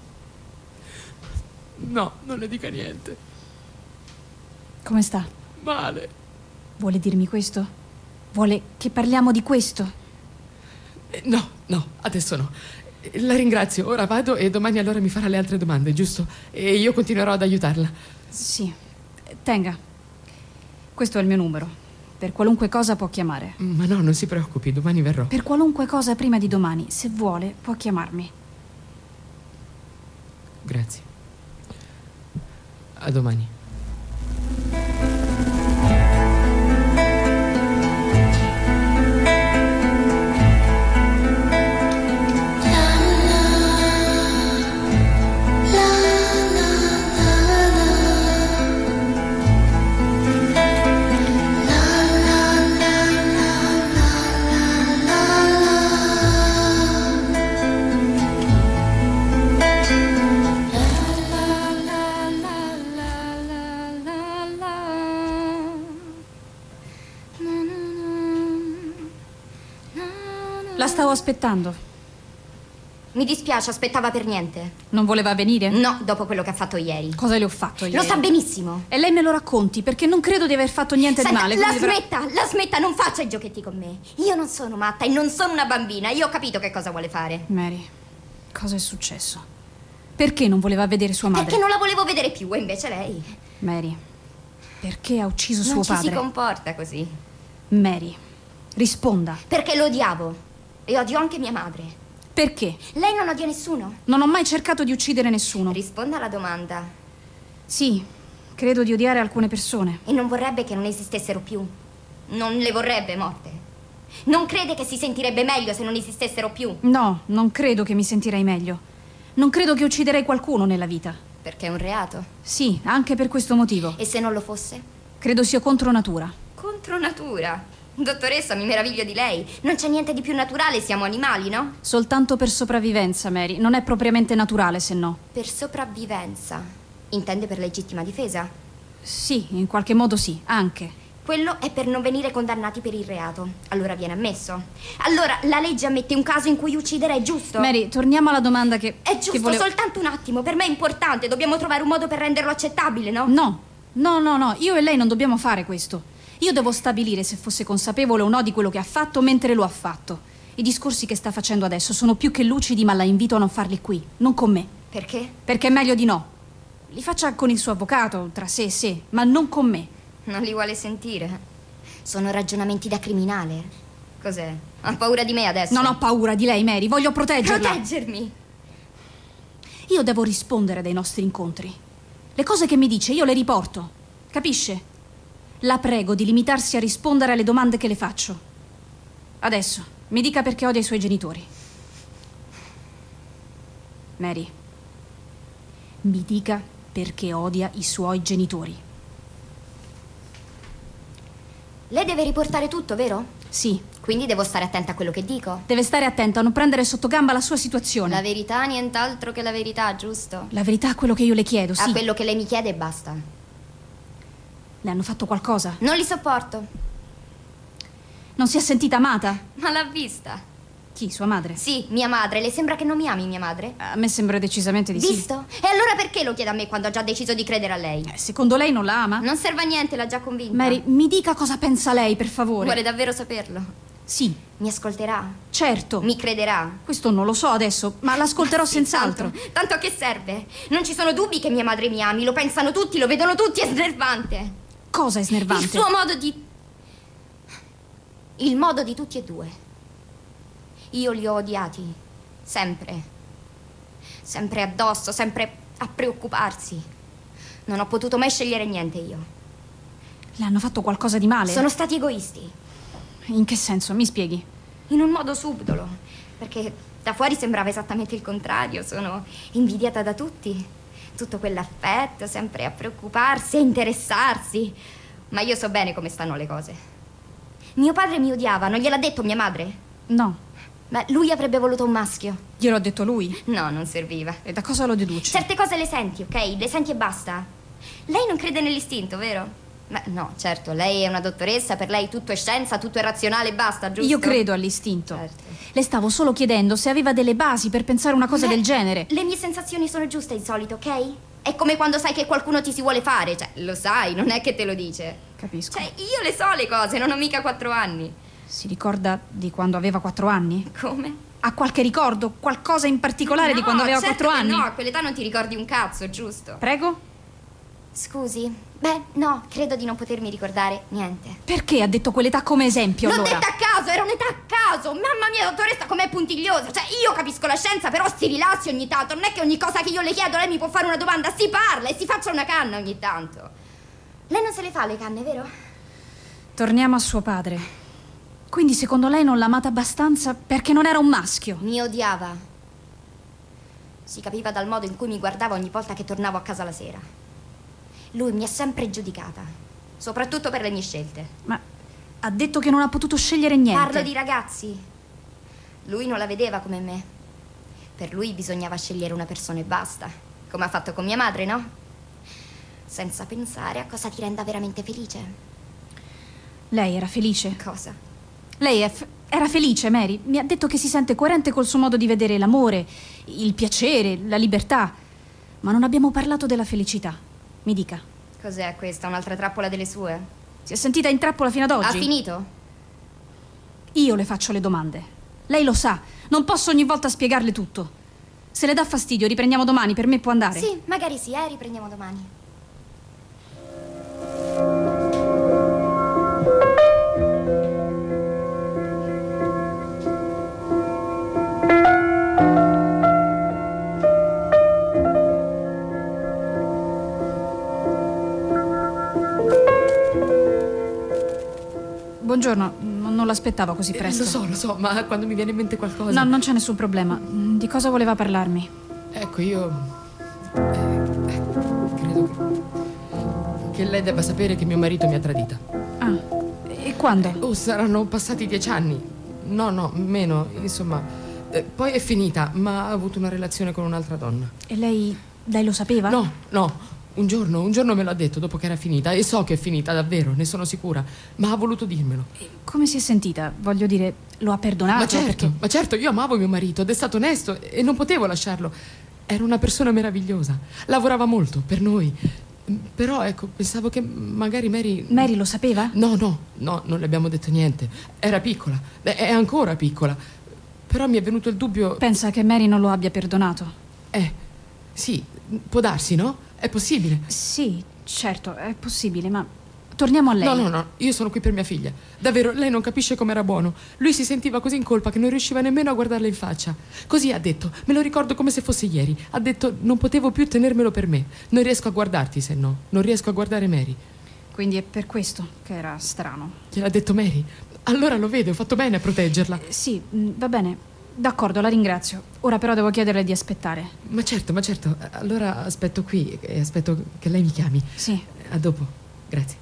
No, non le dica niente.
Come sta?
Male.
Vuole dirmi questo? Vuole che parliamo di questo?
No, adesso no. La ringrazio, ora vado e domani allora mi farà le altre domande, giusto? E io continuerò ad aiutarla.
Sì. Tenga. Questo è il mio numero. Per qualunque cosa può chiamare.
Ma no, non si preoccupi, domani verrò.
Per qualunque cosa prima di domani, se vuole, può chiamarmi.
Grazie. A domani.
La stavo aspettando.
Mi dispiace, aspettava per niente.
Non voleva venire?
No, dopo quello che ha fatto ieri.
Cosa le ho fatto ieri?
Lo sa benissimo.
E lei me lo racconti, perché non credo di aver fatto niente
Senta,
di male.
la smetta, non faccia i giochetti con me. Io non sono matta e non sono una bambina. Io ho capito che cosa vuole fare.
Mary, cosa è successo? Perché non voleva vedere sua madre?
Perché non la volevo vedere più e invece lei...
Mary, perché ha ucciso suo
non ci
padre?
si comporta così.
Mary, risponda.
Perché lo odiavo. E odio anche mia madre.
Perché?
Lei non odia nessuno.
Non ho mai cercato di uccidere nessuno.
Risponda alla domanda.
Sì, credo di odiare alcune persone.
E non vorrebbe che non esistessero più. Non le vorrebbe morte. Non crede che si sentirebbe meglio se non esistessero più.
No, non credo che mi sentirei meglio. Non credo che ucciderei qualcuno nella vita.
Perché è un reato.
Sì, anche per questo motivo.
E se non lo fosse?
Credo sia contro natura.
Contro natura? Dottoressa, mi meraviglio di lei. Non c'è niente di più naturale, siamo animali, no?
Soltanto per sopravvivenza, Mary. Non è propriamente naturale, se no.
Per sopravvivenza. Intende per legittima difesa?
Sì, in qualche modo sì, anche.
Quello è per non venire condannati per il reato. Allora viene ammesso. Allora la legge ammette un caso in cui uccidere è giusto?
Mary, torniamo alla domanda che...
È giusto, soltanto un attimo. Per me è importante. Dobbiamo trovare un modo per renderlo accettabile, no?
No. Io e lei non dobbiamo fare questo. Io devo stabilire se fosse consapevole o no di quello che ha fatto mentre lo ha fatto. I discorsi che sta facendo adesso sono più che lucidi, ma la invito a non farli qui, non con me.
Perché?
Perché è meglio di no. Li faccia con il suo avvocato, tra sé e sé, ma non con me.
Non li vuole sentire. Sono ragionamenti da criminale. Cos'è? Ha paura di me adesso?
Non ho paura di lei, Mary, voglio proteggerla.
Proteggermi?
Io devo rispondere dei nostri incontri. Le cose che mi dice io le riporto, capisce? La prego di limitarsi a rispondere alle domande che le faccio. Adesso, mi dica perché odia i suoi genitori. Mary, mi dica perché odia i suoi genitori.
Lei deve riportare tutto, vero?
Sì.
Quindi devo stare attenta a quello che dico.
Deve stare attenta a non prendere sotto gamba la sua situazione.
La verità, nient'altro che la verità, giusto?
La verità è quello che io le chiedo, sì.
A quello che lei mi chiede e basta.
Le hanno fatto qualcosa?
Non li sopporto.
Non si è sentita amata?
Ma l'ha vista?
Chi, sua madre?
Sì, mia madre. Le sembra che non mi ami, mia madre?
A me sembra decisamente di
Visto? E allora perché lo chiede a me quando ha già deciso di credere a lei?
sì. Secondo lei non la ama?
Non serve a niente, l'ha già convinta.
Mary, mi dica cosa pensa lei, per favore.
Vuole davvero saperlo?
Sì,
Mi ascolterà?
certo.
Mi crederà?
Questo non lo so adesso, ma l'ascolterò
Sì,
senz'altro.
Tanto a che serve? Non ci sono dubbi che mia madre mi ami, lo pensano tutti, lo vedono tutti, è snervante.
Cosa è snervante?
Il suo modo di... Il modo di tutti e due. Io li ho odiati. Sempre. Sempre addosso, sempre a preoccuparsi. Non ho potuto mai scegliere niente io.
Le hanno fatto qualcosa di male?
Sono stati egoisti.
In che senso? Mi spieghi?
In un modo subdolo. Perché da fuori sembrava esattamente il contrario. Sono invidiata da tutti. Tutto quell'affetto, sempre a preoccuparsi, a interessarsi. Ma io so bene come stanno le cose. Mio padre mi odiava, non gliel'ha detto mia madre?
No,
Beh, lui avrebbe voluto un maschio.
glielo ha detto lui.
No, non serviva.
E da cosa lo deduce?
Certe cose le senti, ok? Le senti e basta. Lei non crede nell'istinto, vero? Beh, no, certo, lei è una dottoressa, per lei tutto è scienza, tutto è razionale e basta, giusto?
Io credo all'istinto.
Certo.
Le stavo solo chiedendo se aveva delle basi per pensare una cosa
Beh,
del genere.
Le mie sensazioni sono giuste di solito, ok? È come quando sai che qualcuno ti si vuole fare, cioè, lo sai, non è che te lo dice.
Capisco.
Cioè, io le so le cose, non ho mica 4 anni.
Si ricorda di quando aveva 4 anni?
Come?
Ha qualche ricordo? Qualcosa in particolare di quando aveva
certo
4
che
anni?
No, a quell'età non ti ricordi un cazzo, giusto?
Prego?
Scusi. Beh, no, credo di non potermi ricordare niente.
Perché ha detto quell'età come esempio,
L'ho
allora?
detta a caso, era un'età a caso. Mamma mia, dottoressa, com'è puntigliosa. Cioè, io capisco la scienza, però si rilassi ogni tanto. Non è che ogni cosa che io le chiedo lei mi può fare una domanda. Si parla e si faccia una canna ogni tanto. Lei non se le fa le canne, vero?
Torniamo a suo padre. Quindi secondo lei non l'ha amata abbastanza perché non era un maschio?
Mi odiava. Si capiva dal modo in cui mi guardava ogni volta che tornavo a casa la sera. Lui mi ha sempre giudicata, soprattutto per le mie scelte.
Ma ha detto che non ha potuto scegliere niente.
Parlo di ragazzi. Lui non la vedeva come me. Per lui bisognava scegliere una persona e basta. Come ha fatto con mia madre, no? Senza pensare a cosa ti renda veramente felice.
Lei era felice?
Cosa?
Lei era felice, Mary. Mi ha detto che si sente coerente col suo modo di vedere l'amore, il piacere, la libertà. Ma non abbiamo parlato della felicità. Mi dica.
Cos'è questa? Un'altra trappola delle sue?
Si è sentita in trappola fino ad oggi?
Ha finito?
Io le faccio le domande. Lei lo sa, non posso ogni volta spiegarle tutto. Se le dà fastidio, riprendiamo domani, per me può andare.
Sì, magari sì, riprendiamo domani.
Buongiorno, non l'aspettavo così presto.
Lo so, ma quando mi viene in mente qualcosa...
No, non c'è nessun problema. Di cosa voleva parlarmi?
Ecco, io... credo che lei debba sapere che mio marito mi ha tradita.
Ah, e quando?
Oh, saranno passati 10 anni. No, meno, insomma. Poi è finita, ma ha avuto una relazione con un'altra donna.
E lei lo sapeva?
No. Un giorno me l'ha detto dopo che era finita. E so che è finita, davvero, ne sono sicura. Ma ha voluto dirmelo.
E come si è sentita? Voglio dire, lo ha perdonato?
Ma certo, io amavo mio marito ed è stato onesto e non potevo lasciarlo. Era una persona meravigliosa. Lavorava molto per noi. Però, ecco, pensavo che magari Mary...
Mary lo sapeva?
No, non le abbiamo detto niente. Era piccola, è ancora piccola. Però mi è venuto il dubbio...
Pensa che Mary non lo abbia perdonato?
Sì, può darsi, no? È possibile.
Sì, certo, è possibile, ma torniamo a lei.
No, io sono qui per mia figlia. Davvero, lei non capisce com'era buono. Lui si sentiva così in colpa che non riusciva nemmeno a guardarla in faccia. Così ha detto, me lo ricordo come se fosse ieri. Ha detto, non potevo più tenermelo per me. Non riesco a guardarti, se no. Non riesco a guardare Mary.
Quindi è per questo che era strano.
Gliel'ha detto Mary? Allora lo vedo, ho fatto bene a proteggerla.
Sì, va bene. D'accordo, la ringrazio. Ora però devo chiederle di aspettare.
Ma certo. Allora aspetto qui e aspetto che lei mi chiami.
Sì.
A dopo. Grazie.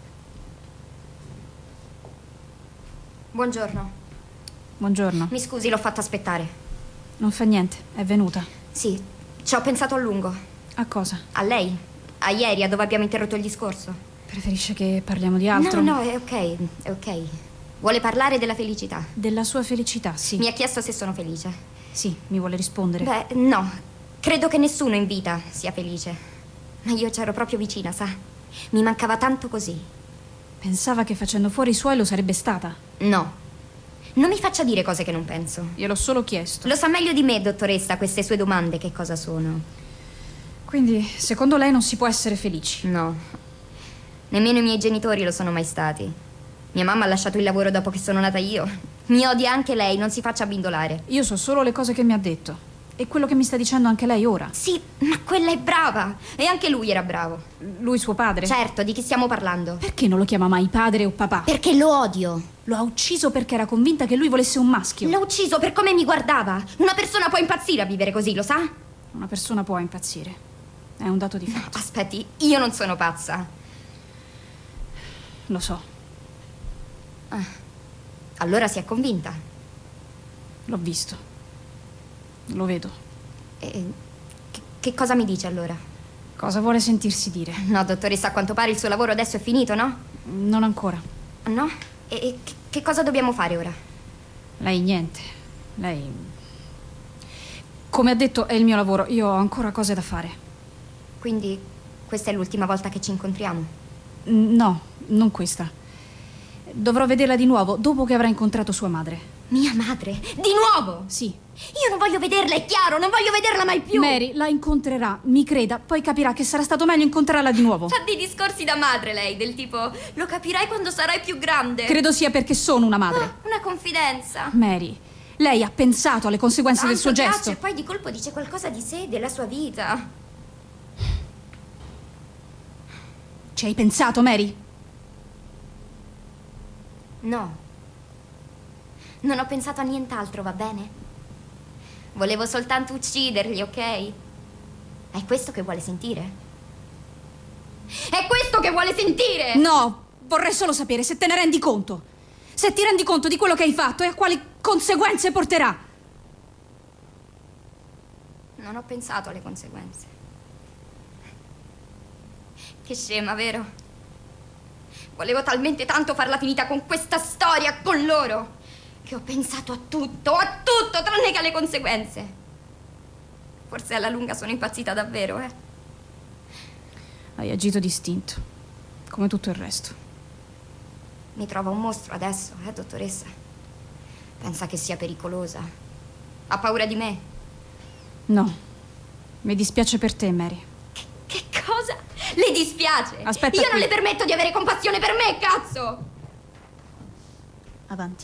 Buongiorno.
Buongiorno.
Mi scusi, l'ho fatta aspettare.
Non fa niente, è venuta.
Sì, ci ho pensato a lungo.
A cosa?
A lei. A ieri, a dove abbiamo interrotto il discorso.
Preferisce che parliamo di altro?
No, è ok. Vuole parlare della felicità?
Della sua felicità, sì.
Mi ha chiesto se sono felice.
Sì, mi vuole rispondere.
Beh, no. Credo che nessuno in vita sia felice. Ma io c'ero proprio vicina, sa? Mi mancava tanto così.
Pensava che facendo fuori i suoi lo sarebbe stata.
No. Non mi faccia dire cose che non penso.
Gliel'ho solo chiesto.
Lo sa meglio di me, dottoressa, queste sue domande che cosa sono.
Quindi, secondo lei non si può essere felici?
No. Nemmeno i miei genitori lo sono mai stati. Mia mamma ha lasciato il lavoro dopo che sono nata io. Mi odia anche lei, non si faccia abbindolare.
Io so solo le cose che mi ha detto. E quello che mi sta dicendo anche lei ora.
Sì, ma quella è brava. E anche lui era bravo.
Lui suo padre?
Certo, di chi stiamo parlando?
Perché non lo chiama mai padre o papà?
Perché lo odio.
Lo ha ucciso perché era convinta che lui volesse un maschio.
L'ho ucciso per come mi guardava. Una persona può impazzire a vivere così, lo sa?
Una persona può impazzire. È un dato di fatto.
Aspetti, io non sono pazza.
Lo so.
Allora si è convinta.
L'ho visto. Lo vedo.
Che cosa mi dice allora?
Cosa vuole sentirsi dire?
No, dottoressa, a quanto pare il suo lavoro adesso è finito, no?
Non ancora.
No? Che cosa dobbiamo fare ora?
Lei niente. Lei... Come ha detto, è il mio lavoro. Io ho ancora cose da fare.
Quindi questa è l'ultima volta che ci incontriamo?
No, non questa. Dovrò vederla di nuovo dopo che avrà incontrato sua madre.
Mia madre? Di nuovo?
Sì.
Io non voglio vederla, è chiaro, non voglio vederla mai più.
Mary la incontrerà, mi creda, poi capirà che sarà stato meglio incontrarla di nuovo.
Fa dei discorsi da madre lei, del tipo: lo capirai quando sarai più grande.
Credo sia perché sono una madre.
Una confidenza.
Mary, lei ha pensato alle conseguenze del suo
Tanto
gesto.
piace, e poi di colpo dice qualcosa di sé, della sua vita.
Ci hai pensato, Mary?
No. Non ho pensato a nient'altro, va bene? Volevo soltanto ucciderli, ok? È questo che vuole sentire? È questo che vuole sentire?
No, vorrei solo sapere se te ne rendi conto. Se ti rendi conto di quello che hai fatto e a quali conseguenze porterà.
Non ho pensato alle conseguenze. Che scema, vero? Volevo talmente tanto farla finita con questa storia, con loro, che ho pensato a tutto, tranne che alle conseguenze. Forse alla lunga sono impazzita davvero, eh?
Hai agito distinto, come tutto il resto.
Mi trova un mostro adesso, dottoressa? Pensa che sia pericolosa? Ha paura di me?
No, mi dispiace per te, Mary.
Che cosa? Le dispiace?
Aspetta
Io
qui.
non le permetto di avere compassione per me, cazzo!
Avanti.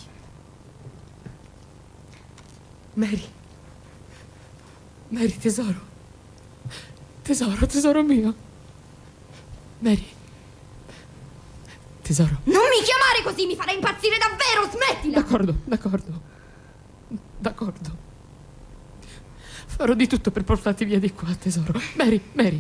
Mary, tesoro. Tesoro mio. Mary. Tesoro.
Non mi chiamare così, mi farai impazzire davvero, smettila!
D'accordo. Farò di tutto per portarti via di qua, tesoro. Mary.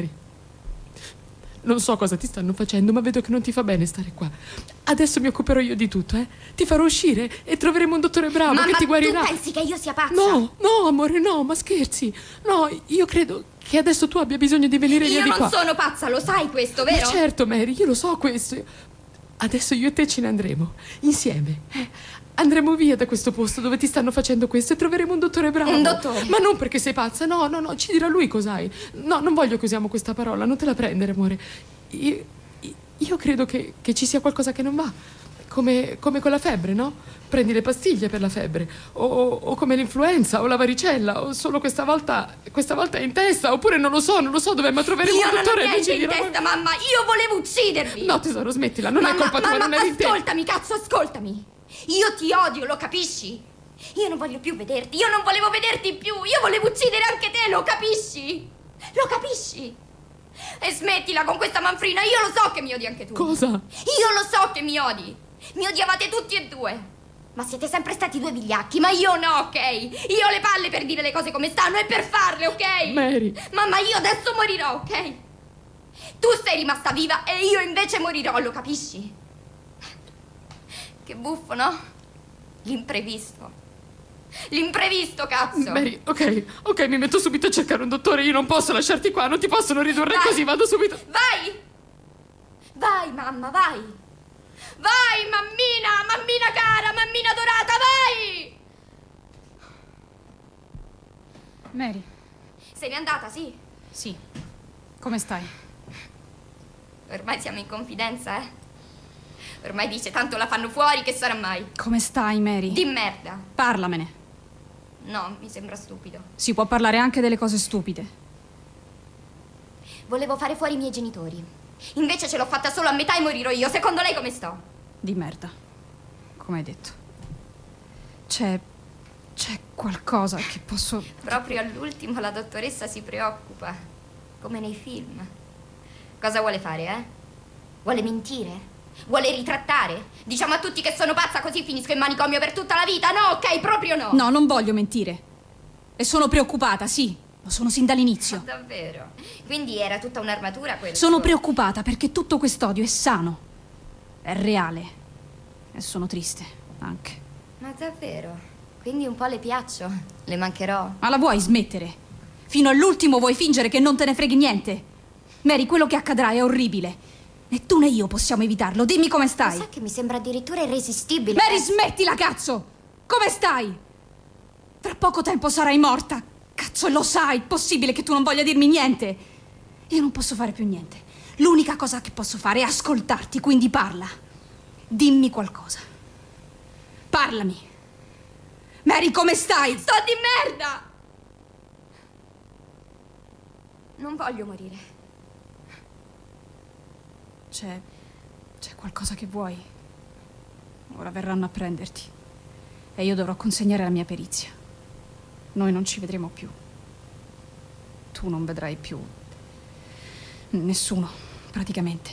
Non so cosa ti stanno facendo, ma vedo che non ti fa bene stare qua. Adesso mi occuperò io di tutto, Ti farò uscire e troveremo un dottore bravo che ti guarirà.
Ma tu pensi che io sia pazza?
No, amore, no, ma scherzi. No, io credo che adesso tu abbia bisogno di venire via di qua.
Io non sono pazza, lo sai questo, vero?
Ma certo, Mary, io lo so questo. Adesso io e te ce ne andremo, insieme. Andremo via da questo posto dove ti stanno facendo questo e troveremo un dottore bravo.
Un dottore?
Ma non perché sei pazza, no, ci dirà lui cos'hai. No, non voglio che usiamo questa parola, non te la prendere, amore. Io credo che ci sia qualcosa che non va. Come con la febbre, no? Prendi le pastiglie per la febbre. O come l'influenza, o la varicella. O solo questa volta è in testa. Oppure non lo so dov'è, ma troveremo un dottore.
Io non ho niente in testa, mamma. Io volevo uccidervi.
No, tesoro, smettila, non è colpa tua, non è di te.
Ascoltami, cazzo, ascoltami. Io ti odio, lo capisci? Io non voglio più vederti, io non volevo vederti più. Io volevo uccidere anche te, lo capisci? Lo capisci? E smettila con questa manfrina, io lo so che mi odi anche tu.
Cosa?
Io lo so che mi odi. Mi odiavate tutti e due. Ma siete sempre stati due vigliacchi, ma io no, ok? Io ho le palle per dire le cose come stanno e per farle, ok?
Mary!
Mamma, io adesso morirò, ok? Tu sei rimasta viva e io invece morirò, lo capisci? Che buffo, no? L'imprevisto. L'imprevisto, cazzo!
Mary, ok, mi metto subito a cercare un dottore. Io non posso lasciarti qua, non ti possono ridurre così, vado subito.
Vai! Vai, mamma, vai! Vai, mammina! Mammina cara, mammina dorata, vai!
Mary.
Sei andata, sì?
Sì. Come stai?
Ormai siamo in confidenza, eh? Ormai dice tanto la fanno fuori, che sarà mai?
Come stai, Mary?
Di merda.
Parlamene.
No, mi sembra stupido.
Si può parlare anche delle cose stupide.
Volevo fare fuori i miei genitori. Invece ce l'ho fatta solo a metà e morirò io. Secondo lei come sto?
Di merda. Come hai detto. C'è qualcosa che posso...
Proprio all'ultimo la dottoressa si preoccupa. Come nei film. Cosa vuole fare, eh? Vuole mentire? Vuole ritrattare? Diciamo a tutti che sono pazza così finisco in manicomio per tutta la vita? No, ok, proprio no.
No, non voglio mentire. E sono preoccupata, sì. Lo sono sin dall'inizio.
Davvero? Quindi era tutta un'armatura quella?
Sono preoccupata perché tutto quest'odio è sano. È reale. E sono triste, anche.
Ma davvero? Quindi un po' le piaccio? Le mancherò?
Ma la vuoi smettere? Fino all'ultimo vuoi fingere che non te ne freghi niente? Mary, quello che accadrà è orribile. Né tu né io possiamo evitarlo. Dimmi come stai.
Ma sai che mi sembra addirittura irresistibile?
Mary, smettila, cazzo! Come stai? Tra poco tempo sarai morta. Cazzo, lo sai, possibile che tu non voglia dirmi niente? Io non posso fare più niente. L'unica cosa che posso fare è ascoltarti, quindi parla. Dimmi qualcosa. Parlami. Mary, come stai?
Sto di merda! Non voglio morire.
C'è qualcosa che vuoi. Ora verranno a prenderti. E io dovrò consegnare la mia perizia. Noi non ci vedremo più. Tu non vedrai più nessuno, praticamente.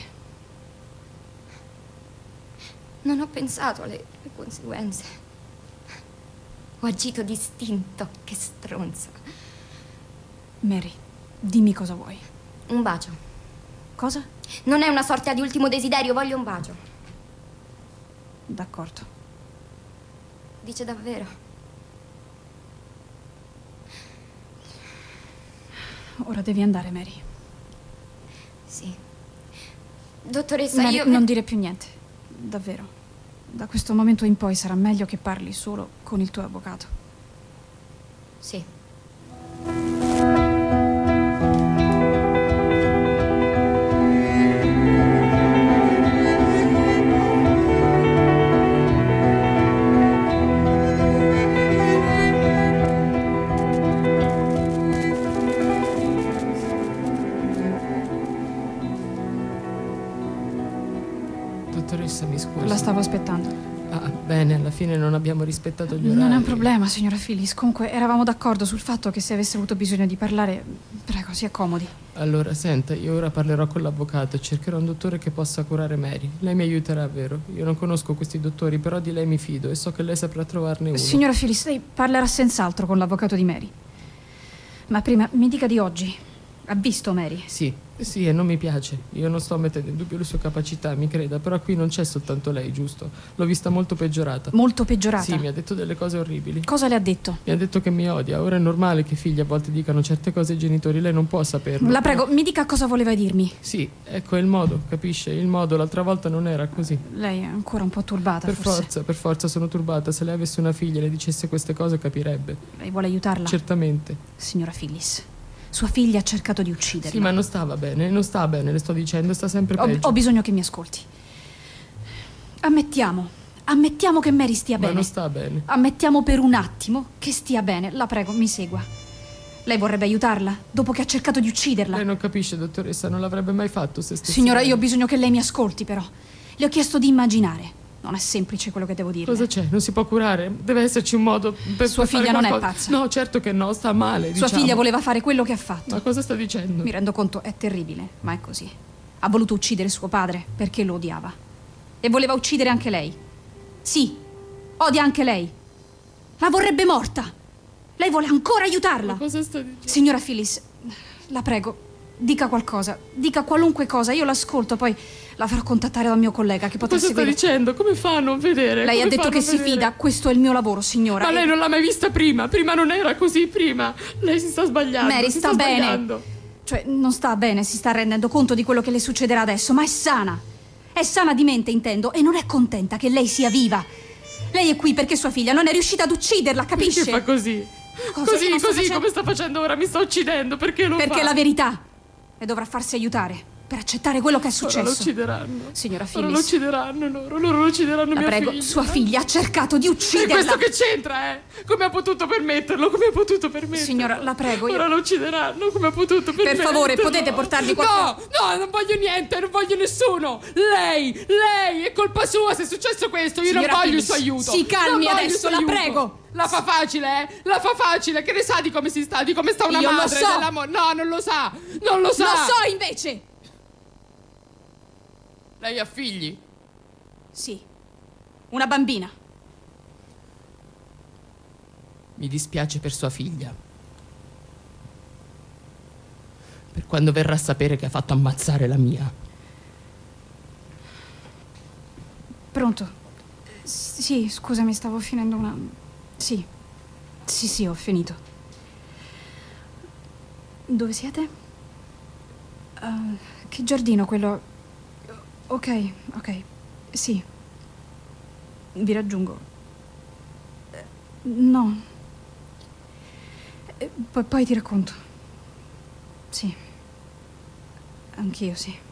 Non ho pensato alle conseguenze. Ho agito d'istinto, che stronza.
Mary, dimmi cosa vuoi.
Un bacio.
Cosa?
Non è una sorta di ultimo desiderio, voglio un bacio.
D'accordo.
Dice davvero?
Ora devi andare, Mary.
Sì. Dottoressa,
Mary,
io...
non dire più niente. Davvero. Da questo momento in poi sarà meglio che parli solo con il tuo avvocato.
Sì.
Dottoressa, mi scusi.
La stavo aspettando.
Ah, bene, alla fine non abbiamo rispettato gli orari.
Non è un problema, signora Phyllis. Comunque, eravamo d'accordo sul fatto che se avesse avuto bisogno di parlare, prego, si accomodi.
Allora, senta, io ora parlerò con l'avvocato e cercherò un dottore che possa curare Mary. Lei mi aiuterà, vero? Io non conosco questi dottori, però di lei mi fido e so che lei saprà trovarne uno.
Signora Phyllis, lei parlerà senz'altro con l'avvocato di Mary. Ma prima mi dica di oggi. Ha visto Mary?
Sì, e non mi piace. Io non sto mettendo in dubbio le sue capacità, mi creda, però qui non c'è soltanto lei, giusto? L'ho vista molto peggiorata.
Molto peggiorata?
Sì, mi ha detto delle cose orribili.
Cosa le ha detto?
Mi ha detto che mi odia. Ora è normale che i figli a volte dicano certe cose ai genitori, lei non può saperlo.
La prego, mi dica cosa voleva dirmi.
Sì, ecco, è il modo, capisce? Il modo, l'altra volta non era così.
Lei è ancora un po' turbata, forse.
Per forza sono turbata. Se lei avesse una figlia e le dicesse queste cose capirebbe.
Lei vuole aiutarla?
Certamente.
Signora Phyllis, sua figlia ha cercato di ucciderla.
Sì, ma non stava bene, non sta bene, le sto dicendo, sta sempre peggio.
Ho bisogno che mi ascolti. Ammettiamo che Mary stia bene.
Ma non sta bene.
Ammettiamo per un attimo che stia bene. La prego, mi segua. Lei vorrebbe aiutarla dopo che ha cercato di ucciderla?
Lei non capisce, dottoressa, non l'avrebbe mai fatto se stesse
Signora,
bene.
io ho bisogno che lei mi ascolti, però. Le ho chiesto di immaginare. Non è semplice quello che devo dirle.
Cosa c'è? Non si può curare? Deve esserci un modo per
Sua
fare
figlia non è
qualcosa.
pazza.
No, certo che no, sta male,
Sua
diciamo.
figlia voleva fare quello che ha fatto.
Ma cosa sta dicendo?
Mi rendo conto, è terribile, ma è così. Ha voluto uccidere suo padre perché lo odiava. E voleva uccidere anche lei. Sì, Odia anche lei. La vorrebbe morta. Lei vuole ancora aiutarla.
Ma cosa sta dicendo?
Signora Phyllis, la prego, dica qualcosa. Dica qualunque cosa. Io l'ascolto, poi la farò contattare dal mio collega che potrà
Cosa sta
seguire.
dicendo? Come fa a non vedere?
Lei ha
Come fa
detto
a
che
non
si
vedere?
fida. Questo è il mio lavoro, signora.
Ma lei non l'ha mai vista prima. Prima non era così, prima. Lei si sta sbagliando.
Mary,
si
sta bene.
sbagliando.
Cioè, non sta bene, si sta rendendo conto di quello che le succederà adesso, ma è sana. È sana di mente, intendo, e non è contenta che lei sia viva. Lei è qui perché sua figlia non è riuscita ad ucciderla, capisce?
Perché fa così?
Cosa?
Così,
Io non sto
così,
facendo-
come sta facendo ora? Mi sta uccidendo. Perché lo fa?
Perché è la verità. E dovrà farsi aiutare per accettare quello che è
Ora
successo.
lo uccideranno.
Signora
Ora
Phyllis.
lo uccideranno loro. Loro lo uccideranno
La
mia
prego,
figlia.
sua figlia ha cercato di
E
ucciderla.
questo che c'entra, Come ha potuto permetterlo? Come ha potuto permetterlo?
Signora, la prego, io-
Ora lo uccideranno. Come ha potuto permetterlo?
Per favore, potete portarmi qualcosa?
No, non voglio niente, non voglio nessuno. Lei, è colpa sua se è successo questo. Io
Signora
non voglio il
Phyllis,
suo aiuto.
si calmi
Non voglio il
adesso,
suo
la
aiuto.
prego.
La fa facile, La fa facile. Che ne sa di come si sta, di come sta una
Io lo
madre
so.
dell'amore? No, non lo sa. Non lo sa.
Lo so invece.
Lei ha figli?
Sì, una bambina.
Mi dispiace per sua figlia. Per quando verrà a sapere che ha fatto ammazzare la mia.
Pronto? Sì, scusami, stavo finendo una... Sì, ho finito. Dove siete? Che giardino quello... Ok, sì. Vi raggiungo. No. Poi ti racconto. Sì. Anch'io, sì.